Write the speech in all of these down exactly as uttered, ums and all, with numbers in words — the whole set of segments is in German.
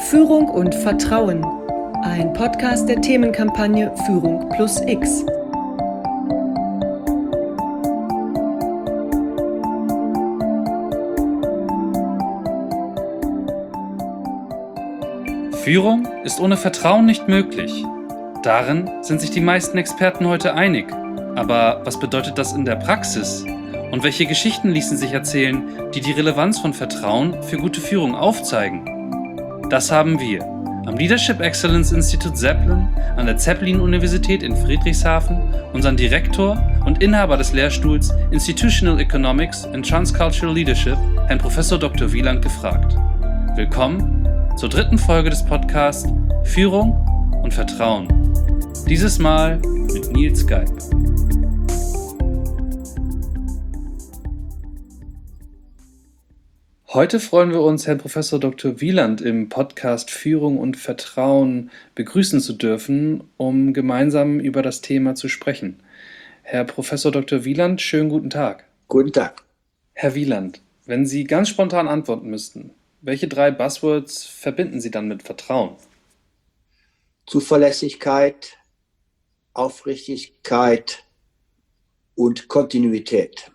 Führung und Vertrauen, ein Podcast der Themenkampagne Führung plus X. Führung ist ohne Vertrauen nicht möglich. Darin sind sich die meisten Experten heute einig. Aber was bedeutet das in der Praxis? Und welche Geschichten ließen sich erzählen, die die Relevanz von Vertrauen für gute Führung aufzeigen? Das haben wir am Leadership Excellence Institute Zeppelin an der Zeppelin-Universität in Friedrichshafen unseren Direktor und Inhaber des Lehrstuhls Institutional Economics and Transcultural Leadership, Herrn Professor Doktor Wieland, gefragt. Willkommen zur dritten Folge des Podcasts Führung und Vertrauen. Dieses Mal mit Nils Geib. Heute freuen wir uns, Herrn Professor Doktor Wieland im Podcast Führung und Vertrauen begrüßen zu dürfen, um gemeinsam über das Thema zu sprechen. Herr Professor Doktor Wieland, schönen guten Tag. Guten Tag. Herr Wieland, wenn Sie ganz spontan antworten müssten, welche drei Buzzwords verbinden Sie dann mit Vertrauen? Zuverlässigkeit, Aufrichtigkeit und Kontinuität.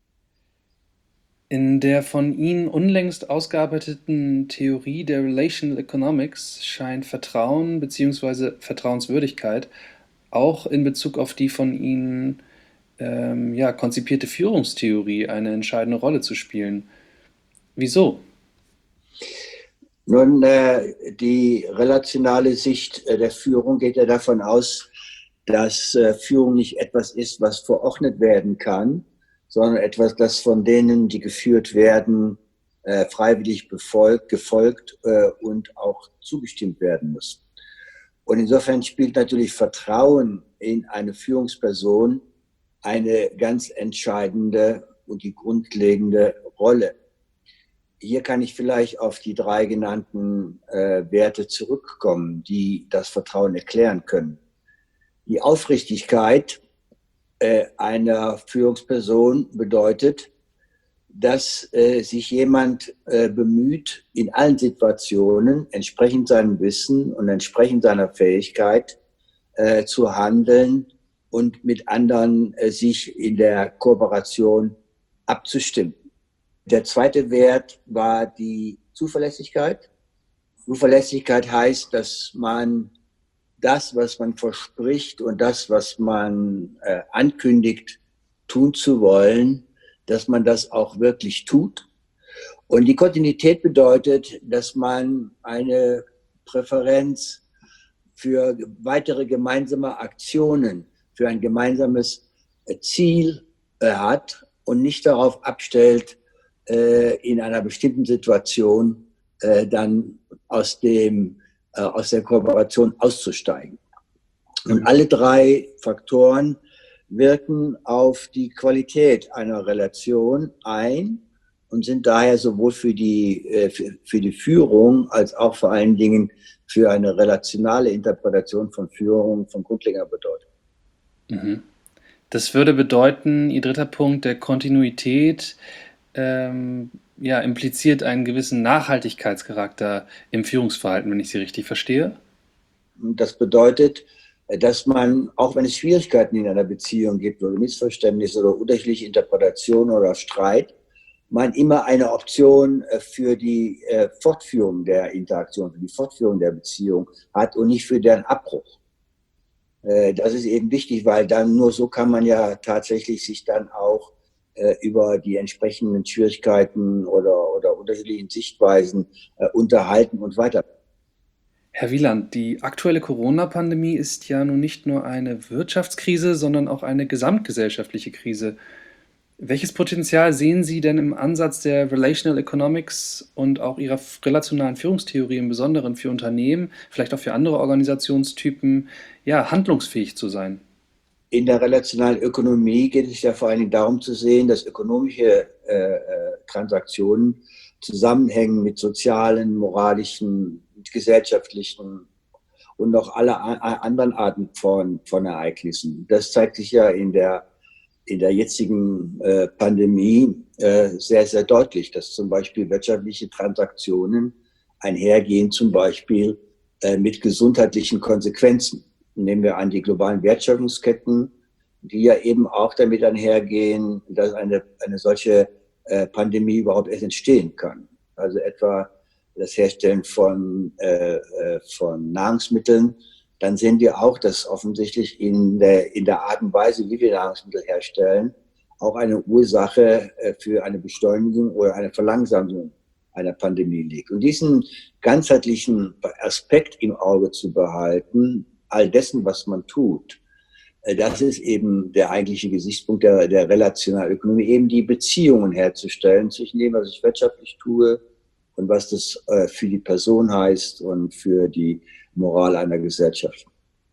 In der von Ihnen unlängst ausgearbeiteten Theorie der Relational Economics scheint Vertrauen bzw. Vertrauenswürdigkeit auch in Bezug auf die von Ihnen ähm, ja, konzipierte Führungstheorie eine entscheidende Rolle zu spielen. Wieso? Nun, äh, die relationale Sicht äh, der Führung geht ja davon aus, dass äh, Führung nicht etwas ist, was verordnet werden kann, sondern etwas, das von denen, die geführt werden, äh, freiwillig befolgt, gefolgt äh, und auch zugestimmt werden muss. Und insofern spielt natürlich Vertrauen in eine Führungsperson eine ganz entscheidende und die grundlegende Rolle. Hier kann ich vielleicht auf die drei genannten äh, Werte zurückkommen, die das Vertrauen erklären können. Die Aufrichtigkeit äh, einer Führungsperson bedeutet, dass äh, sich jemand äh, bemüht, in allen Situationen entsprechend seinem Wissen und entsprechend seiner Fähigkeit äh, zu handeln und mit anderen äh, sich in der Kooperation abzustimmen. Der zweite Wert war die Zuverlässigkeit. Zuverlässigkeit heißt, dass man das, was man verspricht und das, was man äh, ankündigt, tun zu wollen, dass man das auch wirklich tut. Und die Kontinuität bedeutet, dass man eine Präferenz für weitere gemeinsame Aktionen, für ein gemeinsames äh, Ziel äh, hat und nicht darauf abstellt, in einer bestimmten Situation äh, dann aus dem äh, aus der Kooperation auszusteigen. Und alle drei Faktoren wirken auf die Qualität einer Relation ein und sind daher sowohl für die äh, für, für die Führung als auch vor allen Dingen für eine relationale Interpretation von Führung von grundlegender Bedeutung. Mhm. Das würde bedeuten, Ihr dritter Punkt der Kontinuität Ähm, ja, impliziert einen gewissen Nachhaltigkeitscharakter im Führungsverhalten, wenn ich Sie richtig verstehe? Das bedeutet, dass man, auch wenn es Schwierigkeiten in einer Beziehung gibt oder Missverständnisse oder unterschiedliche Interpretationen oder Streit, man immer eine Option für die Fortführung der Interaktion, für die Fortführung der Beziehung hat und nicht für deren Abbruch. Das ist eben wichtig, weil dann nur so kann man ja tatsächlich sich dann auch über die entsprechenden Schwierigkeiten oder, oder unterschiedlichen Sichtweisen äh, unterhalten und weiter. Herr Wieland, die aktuelle Corona-Pandemie ist ja nun nicht nur eine Wirtschaftskrise, sondern auch eine gesamtgesellschaftliche Krise. Welches Potenzial sehen Sie denn im Ansatz der Relational Economics und auch Ihrer relationalen Führungstheorie im Besonderen für Unternehmen, vielleicht auch für andere Organisationstypen, ja, handlungsfähig zu sein? In der relationalen Ökonomie geht es ja vor allen Dingen darum zu sehen, dass ökonomische äh, Transaktionen zusammenhängen mit sozialen, moralischen, gesellschaftlichen und noch alle anderen Arten von, von Ereignissen. Das zeigt sich ja in der, in der jetzigen äh, Pandemie äh, sehr, sehr deutlich, dass zum Beispiel wirtschaftliche Transaktionen einhergehen, zum Beispiel äh, mit gesundheitlichen Konsequenzen. Nehmen wir an die globalen Wertschöpfungsketten, die ja eben auch damit einhergehen, dass eine, eine solche äh, Pandemie überhaupt erst entstehen kann. Also etwa das Herstellen von, äh, von Nahrungsmitteln. Dann sehen wir auch, dass offensichtlich in der, in der Art und Weise, wie wir Nahrungsmittel herstellen, auch eine Ursache für eine Beschleunigung oder eine Verlangsamung einer Pandemie liegt. Und diesen ganzheitlichen Aspekt im Auge zu behalten, all dessen, was man tut, das ist eben der eigentliche Gesichtspunkt der, der relationalen Ökonomie, eben die Beziehungen herzustellen zwischen dem, was ich wirtschaftlich tue und was das äh, für die Person heißt und für die Moral einer Gesellschaft.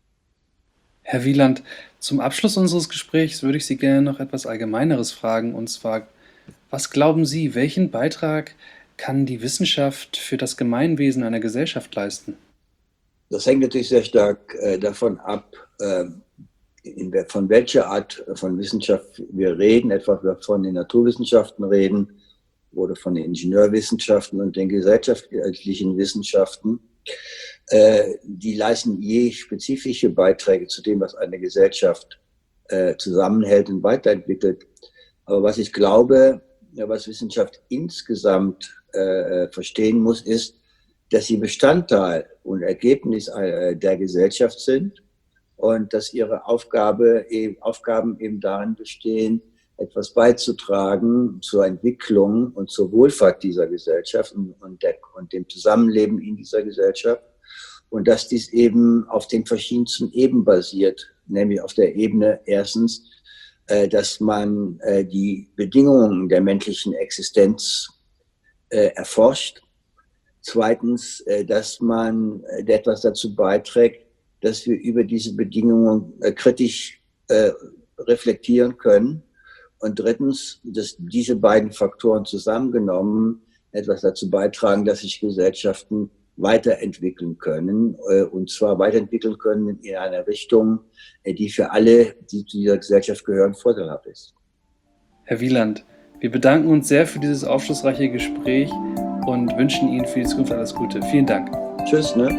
Herr Wieland, zum Abschluss unseres Gesprächs würde ich Sie gerne noch etwas Allgemeineres fragen, und zwar, was glauben Sie, welchen Beitrag kann die Wissenschaft für das Gemeinwesen einer Gesellschaft leisten? Das hängt natürlich sehr stark äh, davon ab, äh, in der, von welcher Art von Wissenschaft wir reden, etwa von den Naturwissenschaften reden oder von den Ingenieurwissenschaften und den gesellschaftlichen Wissenschaften. Äh, die leisten je spezifische Beiträge zu dem, was eine Gesellschaft äh, zusammenhält und weiterentwickelt. Aber was ich glaube, ja, was Wissenschaft insgesamt äh, verstehen muss, ist, dass sie Bestandteil und Ergebnis äh, der Gesellschaft sind und dass ihre Aufgabe, eben, Aufgaben eben darin bestehen, etwas beizutragen zur Entwicklung und zur Wohlfahrt dieser Gesellschaft und, und, der, und dem Zusammenleben in dieser Gesellschaft. Und dass dies eben auf den verschiedensten Ebenen basiert, nämlich auf der Ebene erstens, äh, dass man äh, die Bedingungen der menschlichen Existenz äh, erforscht. Zweitens, äh, dass man äh, etwas dazu beiträgt, dass wir über diese Bedingungen äh, kritisch äh, reflektieren können. Und drittens, dass diese beiden Faktoren zusammengenommen etwas dazu beitragen, dass sich Gesellschaften weiterentwickeln können, äh, und zwar weiterentwickeln können in einer Richtung, äh, die für alle, die zu dieser Gesellschaft gehören, vorteilhaft ist. Herr Wieland, wir bedanken uns sehr für dieses aufschlussreiche Gespräch und wünschen Ihnen für die Zukunft alles Gute. Vielen Dank. Tschüss, ne?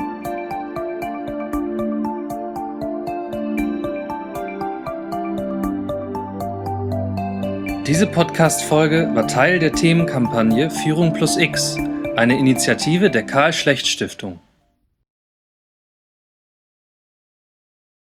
Diese Podcast-Folge war Teil der Themenkampagne Führung plus X, eine Initiative der Karl-Schlecht-Stiftung.